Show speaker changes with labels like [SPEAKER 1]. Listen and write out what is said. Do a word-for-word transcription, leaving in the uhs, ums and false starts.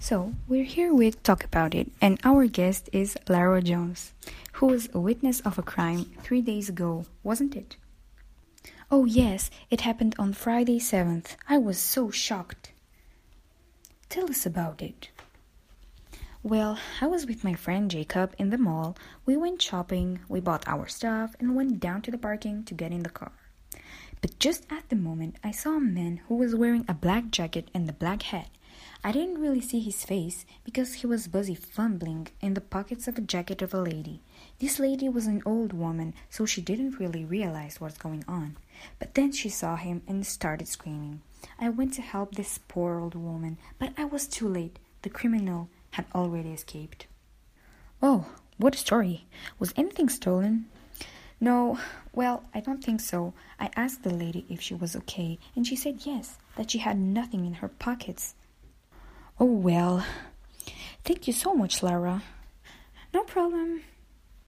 [SPEAKER 1] So, we're here with Talk About It, and our guest is Lara Jones, who was a witness of a crime three days ago, wasn't it? Oh, yes, it happened on Friday seventh. I was so shocked. Tell us about it. Well, I was with my friend Jacob in the mall. We went shopping, we bought our stuff, and went down to the parking to get in the car. But just at the moment, I saw a man who was wearing a black jacket and a black hat. I didn't really see his face because he was busy fumbling in the pockets of a jacket of a lady. This lady was an old woman, so she didn't really realize what's going on. But then she saw him and started screaming. I went to help this poor old woman, but I was too late. The criminal had already escaped. Oh, what a story. Was anything stolen? No, well, I don't think so. I asked the lady if she was okay, and she said yes, that she had nothing in her pockets. Oh, well. Thank you so much, Lara. No problem.